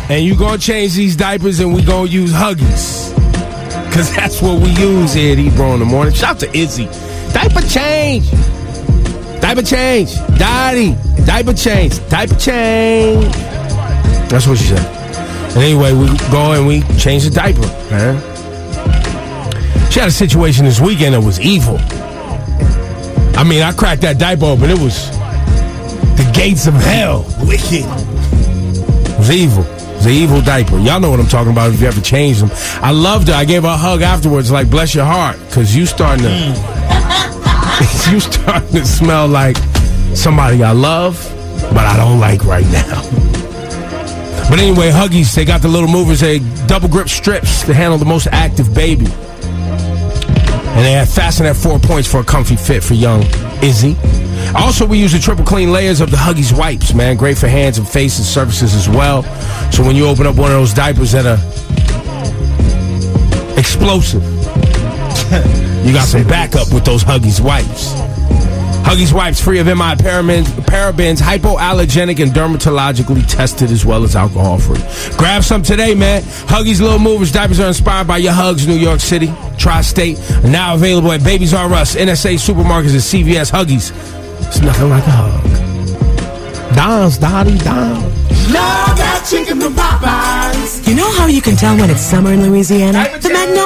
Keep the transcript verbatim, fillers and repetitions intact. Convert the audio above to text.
and you gonna change these diapers, and we gonna use Huggies. Because that's what we use here at Ebro in the morning. Shout out to Izzy. Diaper change. Diaper change. Daddy. Diaper change. Diaper change. That's what she said. And anyway, we go and we change the diaper, man. She had a situation this weekend that was evil. I mean, I cracked that diaper open. It was the gates of hell. Wicked. It was evil. It was an evil diaper. Y'all know what I'm talking about if you ever changed them. I loved her. I gave her a hug afterwards, like, bless your heart, because you starting to, mm. you starting to smell like somebody I love, but I don't like right now. But anyway, Huggies, they got the little movers, they double grip strips to handle the most active baby. And they have fastened at four points for a comfy fit for young Izzy. Also, we use the triple clean layers of the Huggies wipes, man. Great for hands and face and surfaces as well. So when you open up one of those diapers that are explosive, you got some backup with those Huggies wipes. Huggies wipes free of M I parabens, parabens, hypoallergenic and dermatologically tested as well as alcohol free. Grab some today, man. Huggies Little Movers diapers are inspired by your hugs, New York City, Tri-State. Now available at Babies R Us, N S A supermarkets, and C V S. Huggies. It's nothing like a hug. Dance, Dottie, dance. Love that chicken from Popeyes. You know how you can tell when it's summer in Louisiana? The Magnolia